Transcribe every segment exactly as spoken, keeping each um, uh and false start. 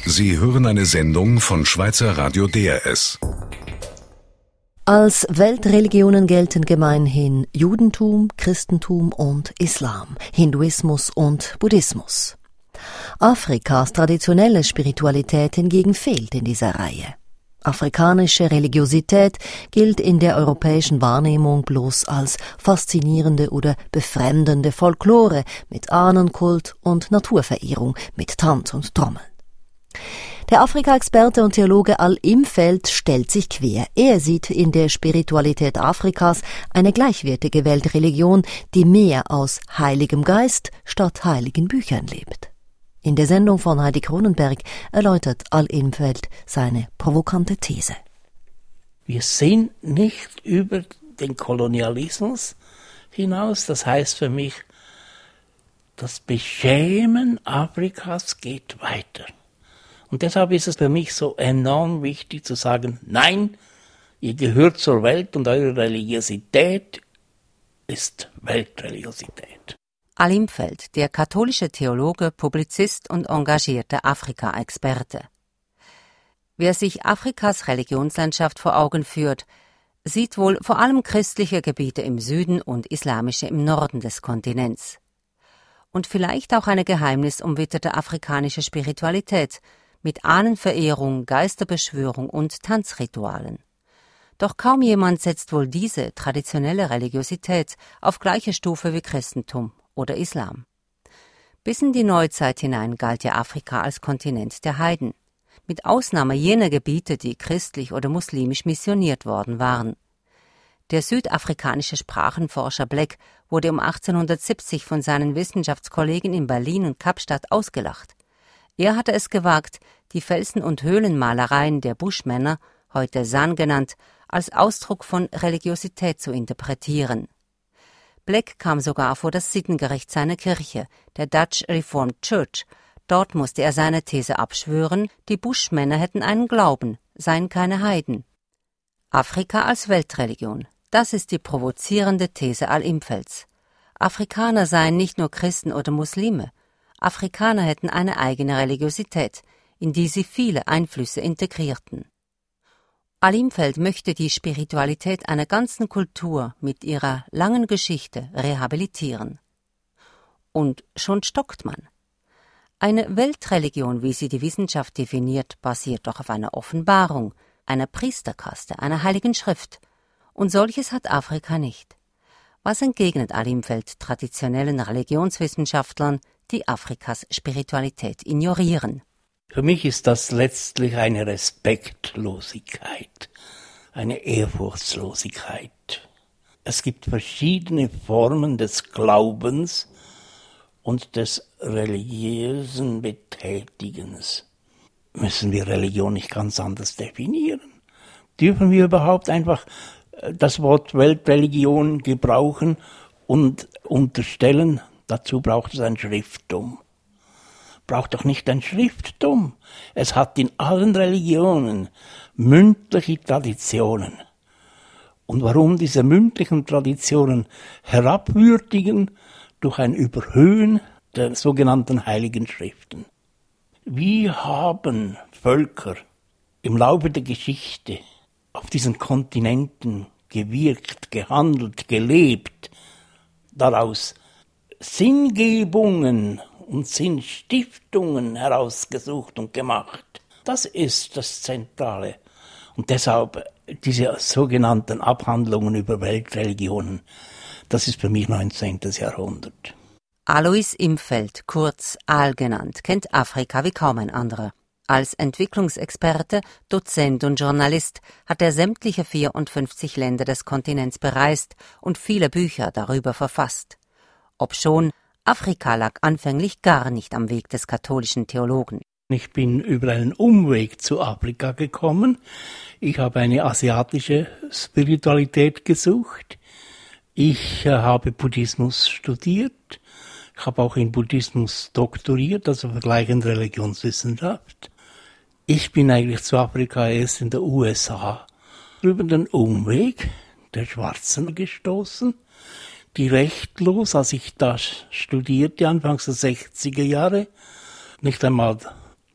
Sie hören eine Sendung von Schweizer Radio D R S. Als Weltreligionen gelten gemeinhin Judentum, Christentum und Islam, Hinduismus und Buddhismus. Afrikas traditionelle Spiritualität hingegen fehlt in dieser Reihe. Afrikanische Religiosität gilt in der europäischen Wahrnehmung bloß als faszinierende oder befremdende Folklore mit Ahnenkult und Naturverehrung mit Tanz und Trommeln. Der Afrika-Experte und Theologe Al Imfeld stellt sich quer. Er sieht in der Spiritualität Afrikas eine gleichwertige Weltreligion, die mehr aus Heiligem Geist statt heiligen Büchern lebt. In der Sendung von Heidi Kronenberg erläutert Al Imfeld seine provokante These. Wir sehen nicht über den Kolonialismus hinaus. Das heißt für mich, das Beschämen Afrikas geht weiter. Und deshalb ist es für mich so enorm wichtig zu sagen, nein, ihr gehört zur Welt und eure Religiosität ist Weltreligiosität. Al Imfeld, der katholische Theologe, Publizist und engagierte Afrika-Experte. Wer sich Afrikas Religionslandschaft vor Augen führt, sieht wohl vor allem christliche Gebiete im Süden und islamische im Norden des Kontinents. Und vielleicht auch eine geheimnisumwitterte afrikanische Spiritualität mit Ahnenverehrung, Geisterbeschwörung und Tanzritualen. Doch kaum jemand setzt wohl diese traditionelle Religiosität auf gleiche Stufe wie Christentum oder Islam. Bis in die Neuzeit hinein galt ja Afrika als Kontinent der Heiden, mit Ausnahme jener Gebiete, die christlich oder muslimisch missioniert worden waren. Der südafrikanische Sprachenforscher Black wurde um achtzehnhundertsiebzig von seinen Wissenschaftskollegen in Berlin und Kapstadt ausgelacht. Er hatte es gewagt, die Felsen- und Höhlenmalereien der Buschmänner, heute San genannt, als Ausdruck von Religiosität zu interpretieren. Black kam sogar vor das Sittengericht seiner Kirche, der Dutch Reformed Church. Dort musste er seine These abschwören, die Buschmänner hätten einen Glauben, seien keine Heiden. Afrika als Weltreligion, das ist die provozierende These Al Imfelds. Afrikaner seien nicht nur Christen oder Muslime. Afrikaner hätten eine eigene Religiosität, in die sie viele Einflüsse integrierten. Al Imfeld möchte die Spiritualität einer ganzen Kultur mit ihrer langen Geschichte rehabilitieren. Und schon stockt man. Eine Weltreligion, wie sie die Wissenschaft definiert, basiert doch auf einer Offenbarung, einer Priesterkaste, einer heiligen Schrift. Und solches hat Afrika nicht. Was entgegnet Al Imfeld traditionellen Religionswissenschaftlern, die Afrikas Spiritualität ignorieren? Für mich ist das letztlich eine Respektlosigkeit, eine Ehrfurchtslosigkeit. Es gibt verschiedene Formen des Glaubens und des religiösen Betätigens. Müssen wir Religion nicht ganz anders definieren? Dürfen wir überhaupt einfach das Wort Weltreligion gebrauchen und unterstellen, dazu braucht es ein Schrifttum? Braucht doch nicht ein Schrifttum. Es hat in allen Religionen mündliche Traditionen. Und warum diese mündlichen Traditionen herabwürdigen durch ein Überhöhen der sogenannten Heiligen Schriften? Wie haben Völker im Laufe der Geschichte auf diesen Kontinenten gewirkt, gehandelt, gelebt, daraus Sinngebungen und Sinnstiftungen herausgesucht und gemacht. Das ist das Zentrale. Und deshalb diese sogenannten Abhandlungen über Weltreligionen, das ist für mich neunzehnten. Jahrhundert. Alois Imfeld, kurz Al genannt, kennt Afrika wie kaum ein anderer. Als Entwicklungsexperte, Dozent und Journalist hat er sämtliche vierundfünfzig Länder des Kontinents bereist und viele Bücher darüber verfasst. Obschon Afrika lag anfänglich gar nicht am Weg des katholischen Theologen. Ich bin über einen Umweg zu Afrika gekommen. Ich habe eine asiatische Spiritualität gesucht. Ich äh, habe Buddhismus studiert. Ich habe auch in Buddhismus doktoriert, also vergleichende Religionswissenschaft. Ich bin eigentlich zu Afrika erst in der U S A über den Umweg der Schwarzen gestoßen, die rechtlos, als ich da studierte, anfangs der sechziger Jahre, nicht einmal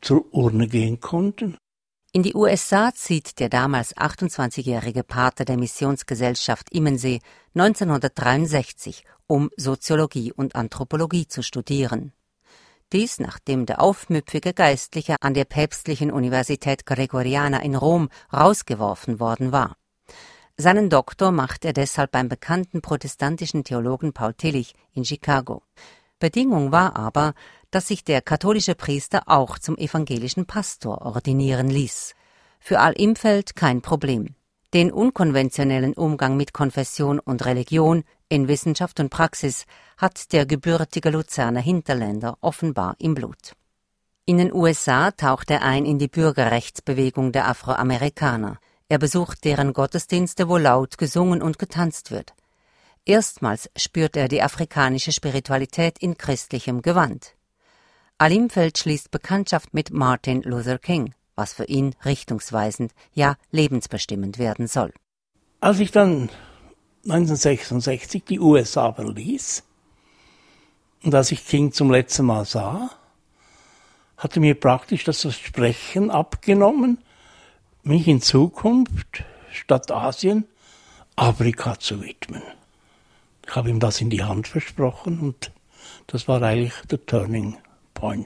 zur Urne gehen konnten. In die U S A zieht der damals achtundzwanzigjährige Pater der Missionsgesellschaft Immensee neunzehnhundertdreiundsechzig, um Soziologie und Anthropologie zu studieren. Dies, nachdem der aufmüpfige Geistliche an der päpstlichen Universität Gregoriana in Rom rausgeworfen worden war. Seinen Doktor macht er deshalb beim bekannten protestantischen Theologen Paul Tillich in Chicago. Bedingung war aber, dass sich der katholische Priester auch zum evangelischen Pastor ordinieren ließ. Für Al-Imfeld kein Problem. Den unkonventionellen Umgang mit Konfession und Religion in Wissenschaft und Praxis hat der gebürtige Luzerner Hinterländer offenbar im Blut. In den U S A taucht er ein in die Bürgerrechtsbewegung der Afroamerikaner. Er besucht deren Gottesdienste, wo laut gesungen und getanzt wird. Erstmals spürt er die afrikanische Spiritualität in christlichem Gewand. Al-Imfeld schließt Bekanntschaft mit Martin Luther King, was für ihn richtungsweisend, ja lebensbestimmend werden soll. Als ich dann neunzehnhundertsechsundsechzig die U S A verließ und als ich King zum letzten Mal sah, hatte mir praktisch das Versprechen abgenommen, mich in Zukunft statt Asien Afrika zu widmen. Ich habe ihm das in die Hand versprochen und das war eigentlich der Turning Point.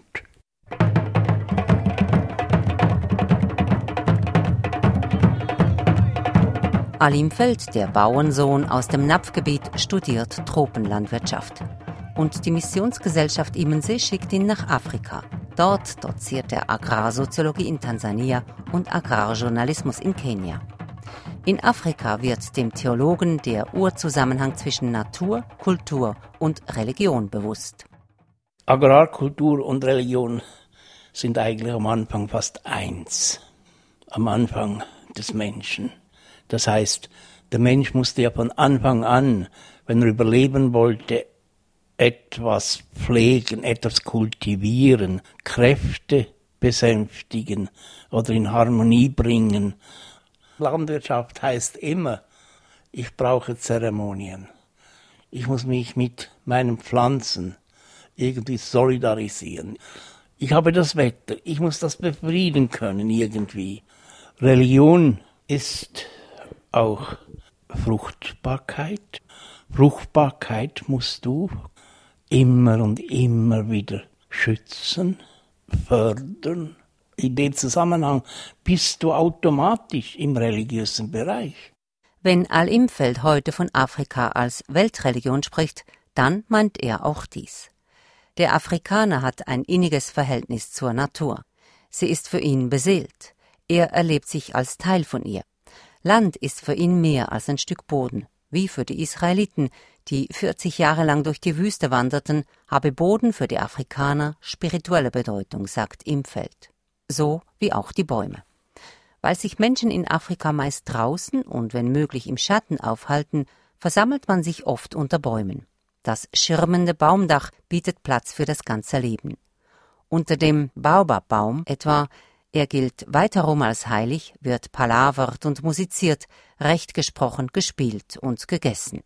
Al-Imfeld, der Bauernsohn aus dem Napfgebiet, studiert Tropenlandwirtschaft. Und die Missionsgesellschaft Immensee schickt ihn nach Afrika. Dort doziert er Agrarsoziologie in Tansania und Agrarjournalismus in Kenia. In Afrika wird dem Theologen der Urzusammenhang zwischen Natur, Kultur und Religion bewusst. Agrarkultur und Religion sind eigentlich am Anfang fast eins. Am Anfang des Menschen. Das heißt, der Mensch musste ja von Anfang an, wenn er überleben wollte, etwas pflegen, etwas kultivieren, Kräfte besänftigen oder in Harmonie bringen. Landwirtschaft heißt immer, ich brauche Zeremonien. Ich muss mich mit meinen Pflanzen irgendwie solidarisieren. Ich habe das Wetter, ich muss das befrieden können irgendwie. Religion ist auch Fruchtbarkeit. Fruchtbarkeit musst du immer und immer wieder schützen, fördern. In dem Zusammenhang bist du automatisch im religiösen Bereich. Wenn Al-Imfeld heute von Afrika als Weltreligion spricht, dann meint er auch dies. Der Afrikaner hat ein inniges Verhältnis zur Natur. Sie ist für ihn beseelt. Er erlebt sich als Teil von ihr. Land ist für ihn mehr als ein Stück Boden. Wie für die Israeliten, die vierzig Jahre lang durch die Wüste wanderten, habe Boden für die Afrikaner spirituelle Bedeutung, sagt Imfeld. So wie auch die Bäume. Weil sich Menschen in Afrika meist draußen und wenn möglich im Schatten aufhalten, versammelt man sich oft unter Bäumen. Das schirmende Baumdach bietet Platz für das ganze Leben. Unter dem Baobabbaum etwa, er gilt weiterum als heilig, wird palavert und musiziert, recht gesprochen, gespielt und gegessen.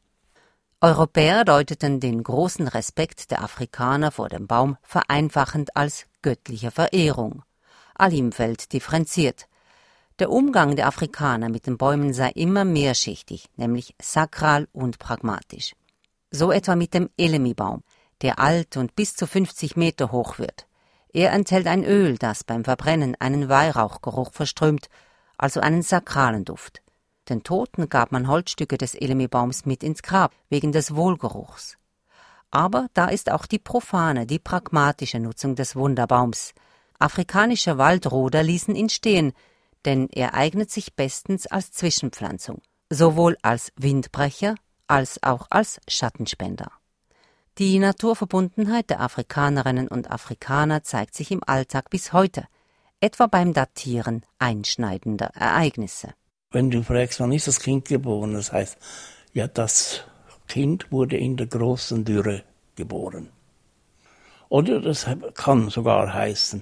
Europäer deuteten den großen Respekt der Afrikaner vor dem Baum vereinfachend als göttliche Verehrung. Al-Imfeld differenziert. Der Umgang der Afrikaner mit den Bäumen sei immer mehrschichtig, nämlich sakral und pragmatisch. So etwa mit dem Elemi-Baum, der alt und bis zu fünfzig Meter hoch wird. Er enthält ein Öl, das beim Verbrennen einen Weihrauchgeruch verströmt, also einen sakralen Duft. Den Toten gab man Holzstücke des Elemi-Baums mit ins Grab, wegen des Wohlgeruchs. Aber da ist auch die profane, die pragmatische Nutzung des Wunderbaums. Afrikanische Waldroder ließen ihn stehen, denn er eignet sich bestens als Zwischenpflanzung, sowohl als Windbrecher als auch als Schattenspender. Die Naturverbundenheit der Afrikanerinnen und Afrikaner zeigt sich im Alltag bis heute, etwa beim Datieren einschneidender Ereignisse. Wenn du fragst, wann ist das Kind geboren, das heißt, ja, das Kind wurde in der großen Dürre geboren. Oder das kann sogar heißen,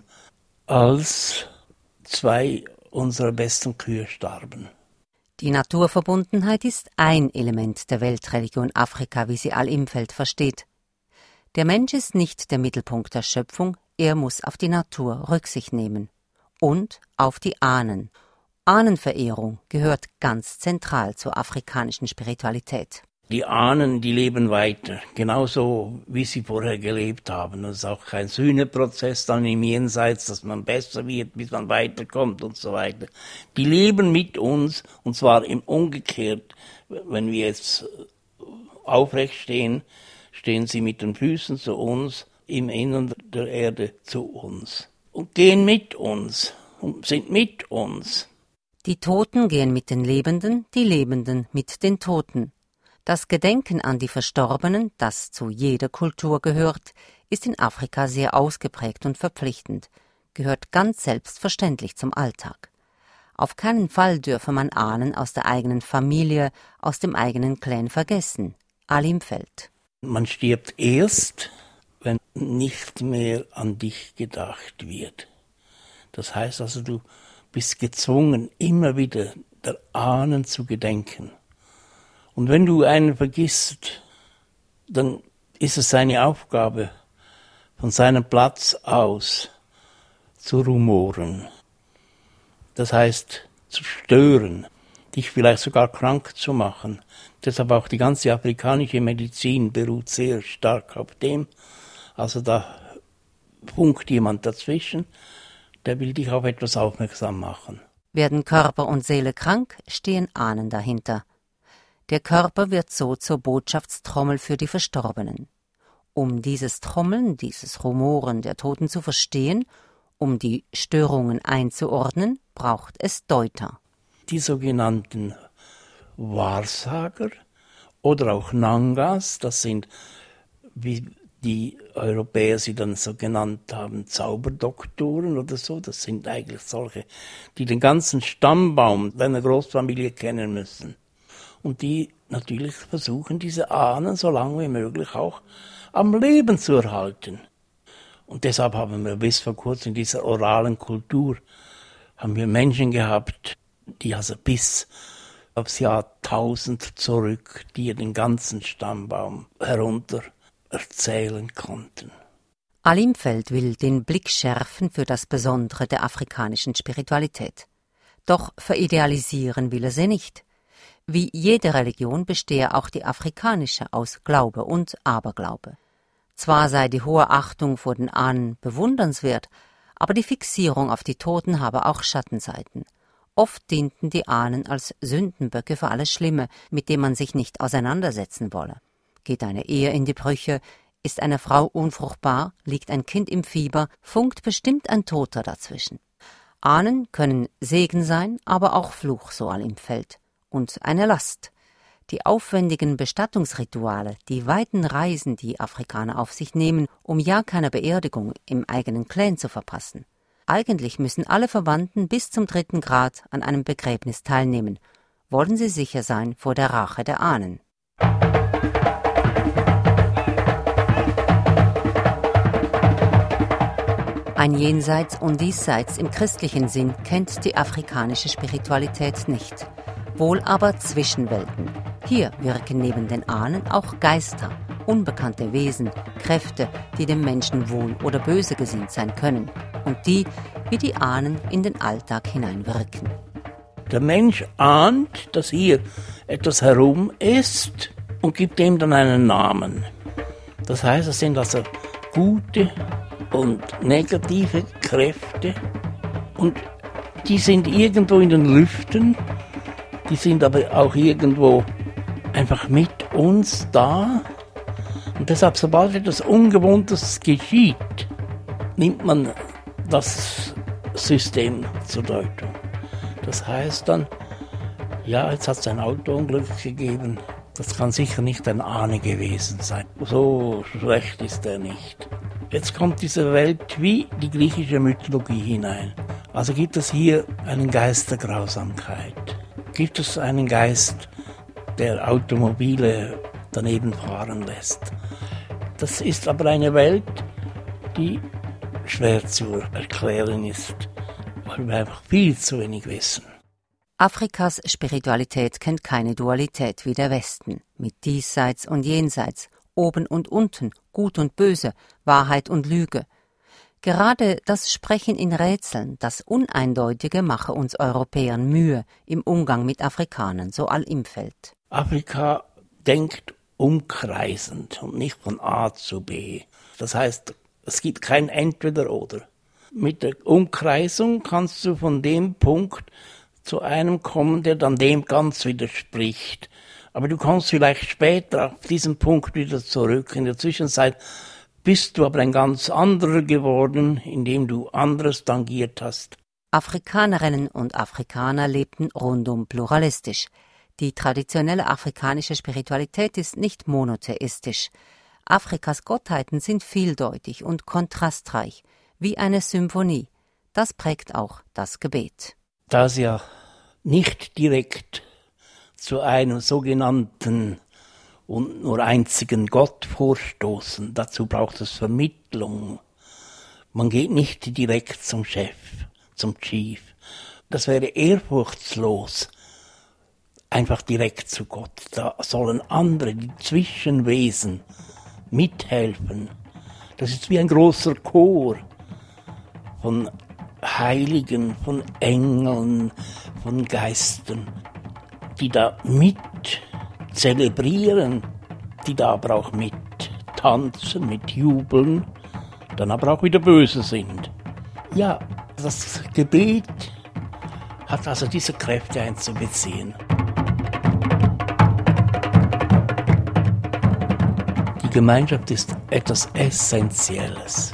als zwei unserer besten Kühe starben. Die Naturverbundenheit ist ein Element der Weltreligion Afrika, wie sie Al-Imfeld versteht. Der Mensch ist nicht der Mittelpunkt der Schöpfung, er muss auf die Natur Rücksicht nehmen. Und auf die Ahnen. Ahnenverehrung gehört ganz zentral zur afrikanischen Spiritualität. Die Ahnen, die leben weiter, genauso wie sie vorher gelebt haben. Es ist auch kein Sühneprozess dann im Jenseits, dass man besser wird, bis man weiterkommt und so weiter. Die leben mit uns, und zwar im Umgekehrt. Wenn wir jetzt aufrecht stehen, stehen sie mit den Füßen zu uns, im Innern der Erde zu uns. Und gehen mit uns und sind mit uns. Die Toten gehen mit den Lebenden, die Lebenden mit den Toten. Das Gedenken an die Verstorbenen, das zu jeder Kultur gehört, ist in Afrika sehr ausgeprägt und verpflichtend, gehört ganz selbstverständlich zum Alltag. Auf keinen Fall dürfe man Ahnen aus der eigenen Familie, aus dem eigenen Clan vergessen. Alimfeld. Man stirbt erst, wenn nicht mehr an dich gedacht wird. Das heißt also, du bist gezwungen, immer wieder der Ahnen zu gedenken. Und wenn du einen vergisst, dann ist es seine Aufgabe, von seinem Platz aus zu rumoren. Das heißt, zu stören, dich vielleicht sogar krank zu machen. Deshalb auch die ganze afrikanische Medizin beruht sehr stark auf dem. Also da funkt jemand dazwischen, der will dich auf etwas aufmerksam machen. Werden Körper und Seele krank, stehen Ahnen dahinter. Der Körper wird so zur Botschaftstrommel für die Verstorbenen. Um dieses Trommeln, dieses Rumoren der Toten zu verstehen, um die Störungen einzuordnen, braucht es Deuter. Die sogenannten Wahrsager oder auch Nangas, das sind, wie die Europäer sie dann so genannt haben, Zauberdoktoren oder so, das sind eigentlich solche, die den ganzen Stammbaum deiner Großfamilie kennen müssen. Und die natürlich versuchen, diese Ahnen so lange wie möglich auch am Leben zu erhalten. Und deshalb haben wir bis vor kurzem in dieser oralen Kultur haben wir Menschen gehabt, die also bis aufs Jahr tausend zurück, die den ganzen Stammbaum herunter erzählen konnten. Alimfeld will den Blick schärfen für das Besondere der afrikanischen Spiritualität. Doch veridealisieren will er sie nicht. Wie jede Religion bestehe auch die afrikanische aus Glaube und Aberglaube. Zwar sei die hohe Achtung vor den Ahnen bewundernswert, aber die Fixierung auf die Toten habe auch Schattenseiten. Oft dienten die Ahnen als Sündenböcke für alles Schlimme, mit dem man sich nicht auseinandersetzen wolle. Geht eine Ehe in die Brüche, ist eine Frau unfruchtbar, liegt ein Kind im Fieber, funkt bestimmt ein Toter dazwischen. Ahnen können Segen sein, aber auch Fluch, so Alimfeld. Und eine Last. Die aufwendigen Bestattungsrituale, die weiten Reisen, die Afrikaner auf sich nehmen, um ja keine Beerdigung im eigenen Clan zu verpassen. Eigentlich müssen alle Verwandten bis zum dritten Grad an einem Begräbnis teilnehmen. Wollen sie sicher sein vor der Rache der Ahnen. Ein Jenseits und Diesseits im christlichen Sinn kennt die afrikanische Spiritualität nicht. Wohl aber Zwischenwelten. Hier wirken neben den Ahnen auch Geister, unbekannte Wesen, Kräfte, die dem Menschen wohl oder böse gesinnt sein können und die, wie die Ahnen, in den Alltag hineinwirken. Der Mensch ahnt, dass hier etwas herum ist und gibt dem dann einen Namen. Das heißt, es sind also gute und negative Kräfte und die sind irgendwo in den Lüften. Die sind aber auch irgendwo einfach mit uns da. Und deshalb, sobald etwas Ungewohntes geschieht, nimmt man das System zur Deutung. Das heißt dann, ja, jetzt hat es ein Autounglück gegeben. Das kann sicher nicht ein Ahne gewesen sein. So schlecht ist er nicht. Jetzt kommt diese Welt wie die griechische Mythologie hinein. Also gibt es hier einen Geist der Grausamkeit. Gibt es einen Geist, der Automobile daneben fahren lässt. Das ist aber eine Welt, die schwer zu erklären ist, weil wir einfach viel zu wenig wissen. Afrikas Spiritualität kennt keine Dualität wie der Westen, mit Diesseits und Jenseits, oben und unten, Gut und Böse, Wahrheit und Lüge. Gerade das Sprechen in Rätseln, das Uneindeutige, mache uns Europäern Mühe im Umgang mit Afrikanern, so Al-Imfeld. Afrika denkt umkreisend und nicht von A zu B. Das heißt, es gibt kein Entweder-Oder. Mit der Umkreisung kannst du von dem Punkt zu einem kommen, der dann dem ganz widerspricht. Aber du kommst vielleicht später auf diesen Punkt wieder zurück. In der Zwischenzeit bist du aber ein ganz anderer geworden, indem du anderes tangiert hast. Afrikanerinnen und Afrikaner lebten rundum pluralistisch. Die traditionelle afrikanische Spiritualität ist nicht monotheistisch. Afrikas Gottheiten sind vieldeutig und kontrastreich, wie eine Symphonie. Das prägt auch das Gebet. Da sie ja nicht direkt zu einem sogenannten und nur einzigen Gott vorstoßen, dazu braucht es Vermittlung. Man geht nicht direkt zum Chef, zum Chief. Das wäre ehrfurchtslos, einfach direkt zu Gott. Da sollen andere, die Zwischenwesen, mithelfen. Das ist wie ein großer Chor von Heiligen, von Engeln, von Geistern, die da mit zelebrieren, die da aber auch mit tanzen, mit jubeln, dann aber auch wieder böse sind. Ja, das Gebet hat also diese Kräfte einzubeziehen. Die Gemeinschaft ist etwas Essentielles.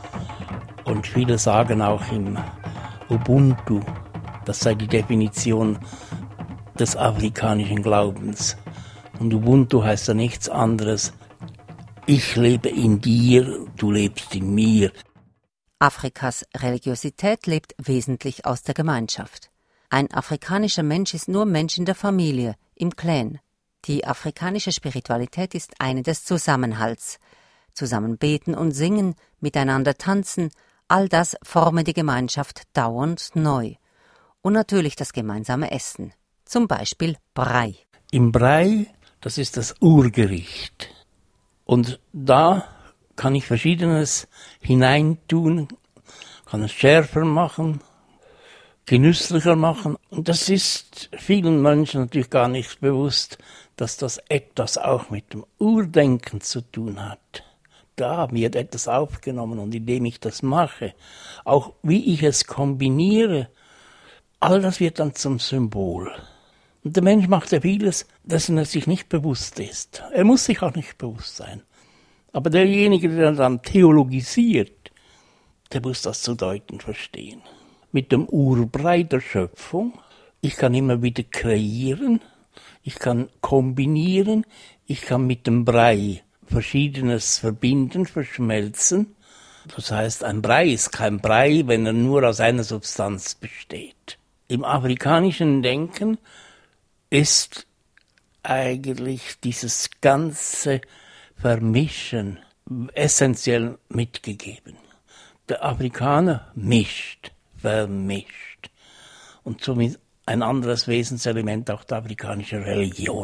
Und viele sagen auch im Ubuntu, das sei die Definition des afrikanischen Glaubens. Und Ubuntu heißt ja nichts anderes: Ich lebe in dir, du lebst in mir. Afrikas Religiosität lebt wesentlich aus der Gemeinschaft. Ein afrikanischer Mensch ist nur Mensch in der Familie, im Clan. Die afrikanische Spiritualität ist eine des Zusammenhalts. Zusammen beten und singen, miteinander tanzen, all das forme die Gemeinschaft dauernd neu. Und natürlich das gemeinsame Essen. Zum Beispiel Brei. Im Brei, das ist das Urgericht. Und da kann ich Verschiedenes hineintun, kann es schärfer machen, genüsslicher machen. Und das ist vielen Menschen natürlich gar nicht bewusst, dass das etwas auch mit dem Urdenken zu tun hat. Da wird etwas aufgenommen und indem ich das mache, auch wie ich es kombiniere, all das wird dann zum Symbol. Und der Mensch macht ja vieles, dessen er sich nicht bewusst ist. Er muss sich auch nicht bewusst sein. Aber derjenige, der dann theologisiert, der muss das zu deuten verstehen. Mit dem Urbrei der Schöpfung, ich kann immer wieder kreieren, ich kann kombinieren, ich kann mit dem Brei Verschiedenes verbinden, verschmelzen. Das heißt, ein Brei ist kein Brei, wenn er nur aus einer Substanz besteht. Im afrikanischen Denken ist eigentlich dieses ganze Vermischen essentiell mitgegeben. Der Afrikaner mischt, vermischt. Und somit ein anderes Wesenselement auch der afrikanischen Religion.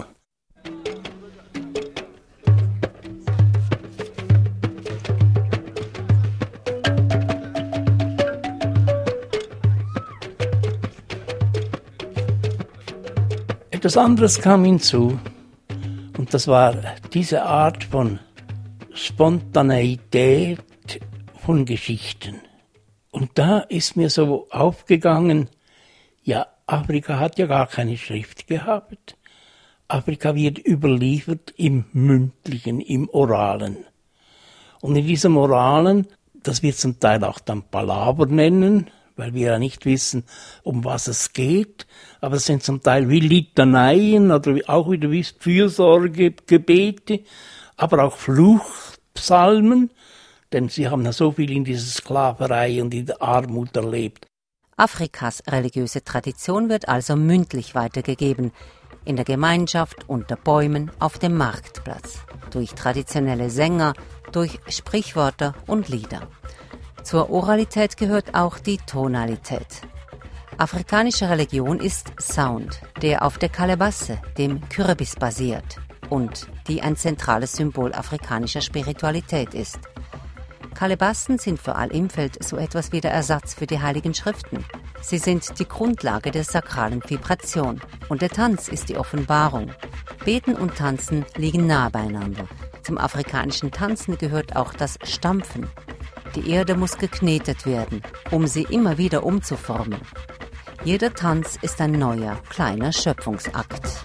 Etwas anderes kam hinzu, und das war diese Art von Spontaneität von Geschichten. Und da ist mir so aufgegangen, ja, Afrika hat ja gar keine Schrift gehabt. Afrika wird überliefert im Mündlichen, im Oralen. Und in diesem Oralen, das wir zum Teil auch dann Palaver nennen, weil wir ja nicht wissen, um was es geht, aber es sind zum Teil wie Litaneien oder auch wieder wie Fürsorgegebete, aber auch Fluchpsalmen, denn sie haben ja so viel in dieser Sklaverei und in der Armut erlebt. Afrikas religiöse Tradition wird also mündlich weitergegeben, in der Gemeinschaft, unter Bäumen, auf dem Marktplatz, durch traditionelle Sänger, durch Sprichwörter und Lieder. Zur Oralität gehört auch die Tonalität. Afrikanische Religion ist Sound, der auf der Kalebasse, dem Kürbis, basiert und die ein zentrales Symbol afrikanischer Spiritualität ist. Kalebassen sind für Al-Imfeld so etwas wie der Ersatz für die Heiligen Schriften. Sie sind die Grundlage der sakralen Vibration. Und der Tanz ist die Offenbarung. Beten und Tanzen liegen nah beieinander. Zum afrikanischen Tanzen gehört auch das Stampfen. Die Erde muss geknetet werden, um sie immer wieder umzuformen. Jeder Tanz ist ein neuer, kleiner Schöpfungsakt.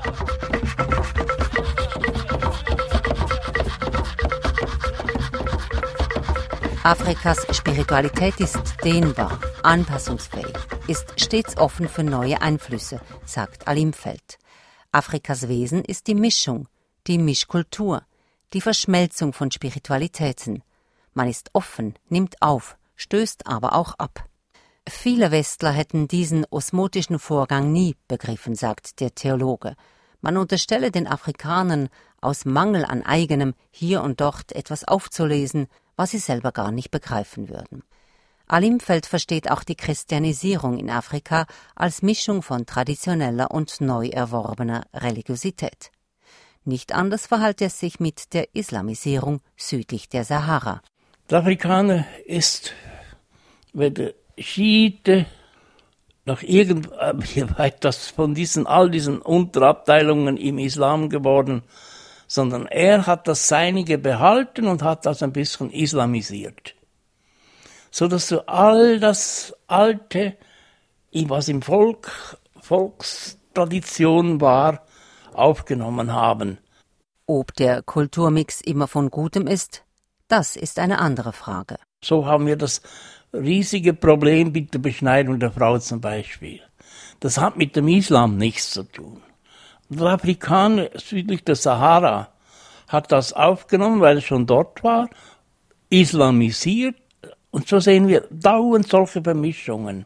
Afrikas Spiritualität ist dehnbar, anpassungsfähig, ist stets offen für neue Einflüsse, sagt Al-Imfeld. Afrikas Wesen ist die Mischung, die Mischkultur, die Verschmelzung von Spiritualitäten. Man ist offen, nimmt auf, stößt aber auch ab. Viele Westler hätten diesen osmotischen Vorgang nie begriffen, sagt der Theologe. Man unterstelle den Afrikanern aus Mangel an eigenem hier und dort etwas aufzulesen, was sie selber gar nicht begreifen würden. Al-Imfeld versteht auch die Christianisierung in Afrika als Mischung von traditioneller und neu erworbener Religiosität. Nicht anders verhält es sich mit der Islamisierung südlich der Sahara. Der Afrikaner ist weder Schiite noch irgendetwas von diesen, all diesen Unterabteilungen im Islam geworden, sondern er hat das Seinige behalten und hat das ein bisschen islamisiert. So dass du all das Alte, was im Volk, Volkstradition war, aufgenommen haben. Ob der Kulturmix immer von Gutem ist, das ist eine andere Frage. So haben wir das riesige Problem mit der Beschneidung der Frau zum Beispiel. Das hat mit dem Islam nichts zu tun. Der Afrikaner südlich der Sahara hat das aufgenommen, weil es schon dort war, islamisiert. Und so sehen wir dauernd solche Vermischungen.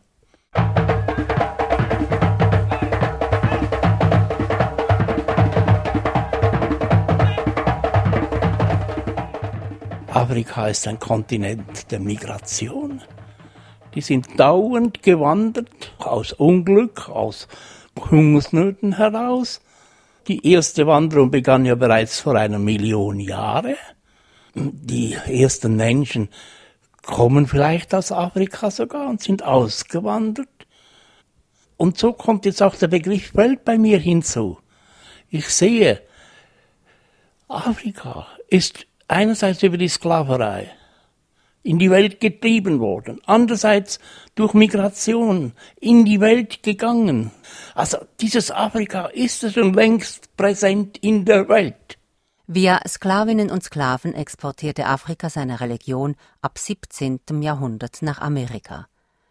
Afrika ist ein Kontinent der Migration. Die sind dauernd gewandert, aus Unglück, aus Hungersnöten heraus. Die erste Wanderung begann ja bereits vor einer Million Jahre. Die ersten Menschen kommen vielleicht aus Afrika sogar und sind ausgewandert. Und so kommt jetzt auch der Begriff Welt bei mir hinzu. Ich sehe, Afrika ist einerseits über die Sklaverei in die Welt getrieben worden, andererseits durch Migration in die Welt gegangen. Also dieses Afrika ist schon längst präsent in der Welt. Via Sklavinnen und Sklaven exportierte Afrika seine Religion ab siebzehnten Jahrhundert nach Amerika.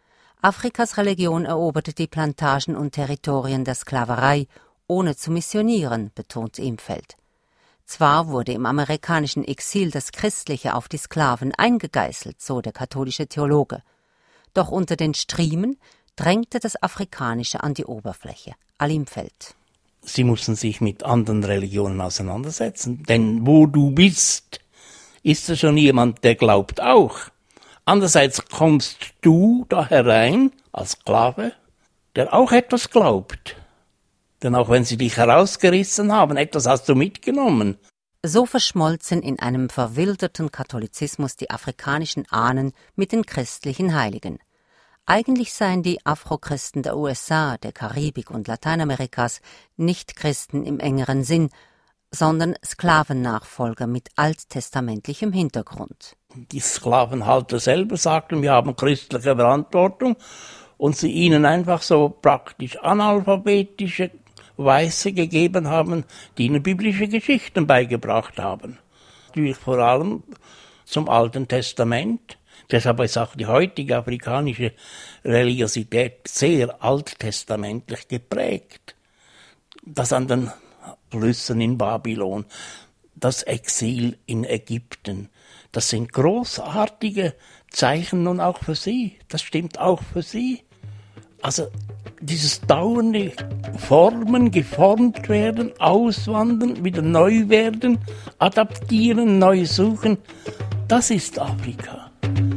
Afrikas Religion eroberte die Plantagen und Territorien der Sklaverei, ohne zu missionieren, betont Imfeld. Zwar wurde im amerikanischen Exil das Christliche auf die Sklaven eingegeißelt, so der katholische Theologe. Doch unter den Striemen drängte das Afrikanische an die Oberfläche. Al-Imfeld. Sie mussten sich mit anderen Religionen auseinandersetzen, denn wo du bist, ist da schon jemand, der glaubt auch. Andererseits kommst du da herein als Sklave, der auch etwas glaubt. Denn auch wenn sie dich herausgerissen haben, etwas hast du mitgenommen. So verschmolzen in einem verwilderten Katholizismus die afrikanischen Ahnen mit den christlichen Heiligen. Eigentlich seien die Afrochristen der U S A, der Karibik und Lateinamerikas nicht Christen im engeren Sinn, sondern Sklavennachfolger mit alttestamentlichem Hintergrund. Die Sklavenhalter selber sagten, wir haben christliche Verantwortung und sie ihnen einfach so praktisch analphabetische Weiße gegeben haben, die ihnen biblische Geschichten beigebracht haben. Natürlich vor allem zum Alten Testament. Deshalb ist auch die heutige afrikanische Religiosität sehr alttestamentlich geprägt. Das an den Flüssen in Babylon, das Exil in Ägypten, das sind großartige Zeichen nun auch für sie. Das stimmt auch für sie. Also dieses dauernde Formen, geformt werden, auswandern, wieder neu werden, adaptieren, neu suchen, das ist Afrika.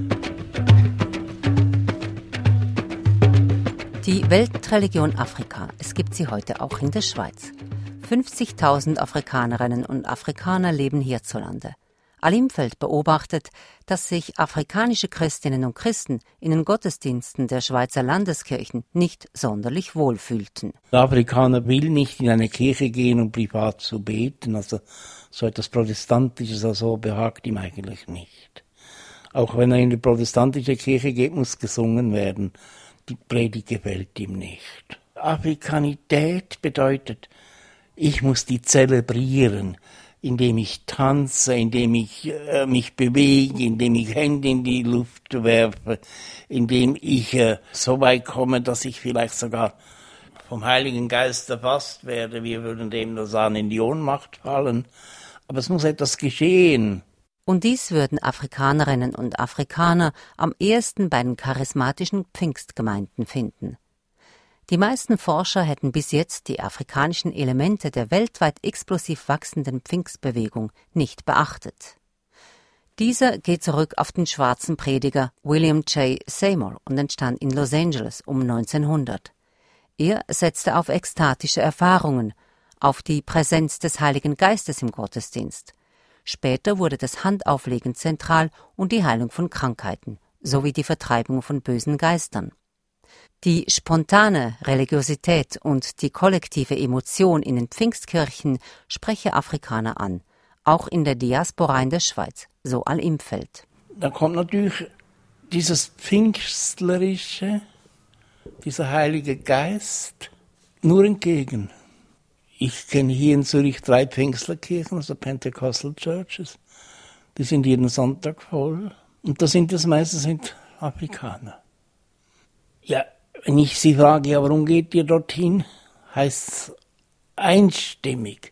Die Weltreligion Afrika, es gibt sie heute auch in der Schweiz. fünfzigtausend Afrikanerinnen und Afrikaner leben hierzulande. Alimfeld beobachtet, dass sich afrikanische Christinnen und Christen in den Gottesdiensten der Schweizer Landeskirchen nicht sonderlich wohlfühlten. Der Afrikaner will nicht in eine Kirche gehen, um privat zu beten, also so etwas Protestantisches, also behagt ihm eigentlich nicht. Auch wenn er in die protestantische Kirche geht, muss gesungen werden. Die Predigt gefällt ihm nicht. Afrikanität bedeutet, ich muss die zelebrieren, indem ich tanze, indem ich äh, mich bewege, indem ich Hände in die Luft werfe, indem ich äh, so weit komme, dass ich vielleicht sogar vom Heiligen Geist erfasst werde. Wir würden dem das an in die Ohnmacht fallen. Aber es muss etwas geschehen. Und dies würden Afrikanerinnen und Afrikaner am ehesten bei den charismatischen Pfingstgemeinden finden. Die meisten Forscher hätten bis jetzt die afrikanischen Elemente der weltweit explosiv wachsenden Pfingstbewegung nicht beachtet. Dieser geht zurück auf den schwarzen Prediger William J. Seymour und entstand in Los Angeles um neunzehnhundert. Er setzte auf ekstatische Erfahrungen, auf die Präsenz des Heiligen Geistes im Gottesdienst. Später wurde das Handauflegen zentral und die Heilung von Krankheiten, sowie die Vertreibung von bösen Geistern. Die spontane Religiosität und die kollektive Emotion in den Pfingstkirchen spreche Afrikaner an, auch in der Diaspora in der Schweiz, so Alimfeld. Da kommt natürlich dieses Pfingstlerische, dieser Heilige Geist nur entgegen. Ich kenne hier in Zürich drei Pfingstlerkirchen, also Pentecostal Churches. Die sind jeden Sonntag voll. Und da sind das meistens sind Afrikaner. Ja, wenn ich Sie frage, ja, warum geht ihr dorthin, heißt es einstimmig.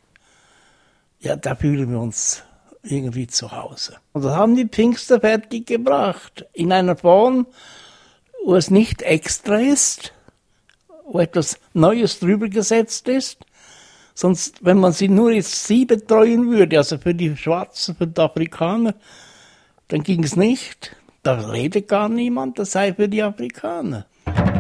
Ja, da fühlen wir uns irgendwie zu Hause. Und das haben die Pfingster fertiggebracht. In einer Form, wo es nicht extra ist, wo etwas Neues drüber gesetzt ist. Sonst, wenn man sie nur jetzt sie betreuen würde, also für die Schwarzen, für die Afrikaner, dann ging es nicht. Da redet gar niemand, das sei für die Afrikaner.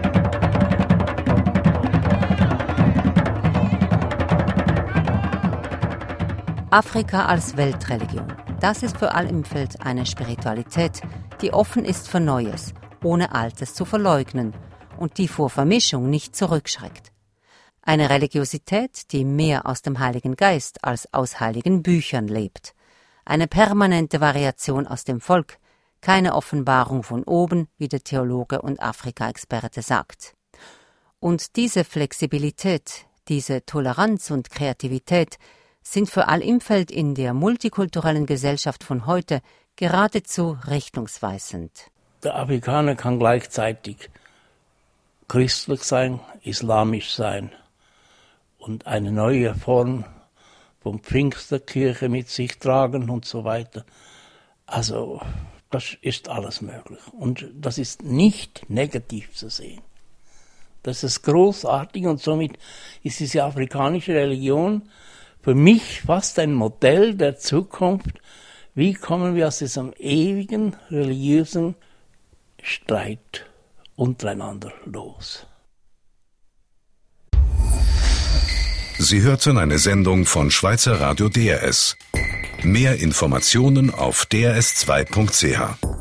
Afrika als Weltreligion. Das ist für Alimfeld eine Spiritualität, die offen ist für Neues, ohne Altes zu verleugnen und die vor Vermischung nicht zurückschreckt. Eine Religiosität, die mehr aus dem Heiligen Geist als aus heiligen Büchern lebt. Eine permanente Variation aus dem Volk, keine Offenbarung von oben, wie der Theologe und Afrika-Experte sagt. Und diese Flexibilität, diese Toleranz und Kreativität sind für Alimfeld in der multikulturellen Gesellschaft von heute geradezu richtungsweisend. Der Afrikaner kann gleichzeitig christlich sein, islamisch sein und eine neue Form von Pfingsterkirche mit sich tragen und so weiter. Also das ist alles möglich und das ist nicht negativ zu sehen. Das ist großartig und somit ist diese afrikanische Religion für mich fast ein Modell der Zukunft. Wie kommen wir aus diesem ewigen religiösen Streit untereinander los? Sie hörten eine Sendung von Schweizer Radio D R S. Mehr Informationen auf d r s zwei punkt c h.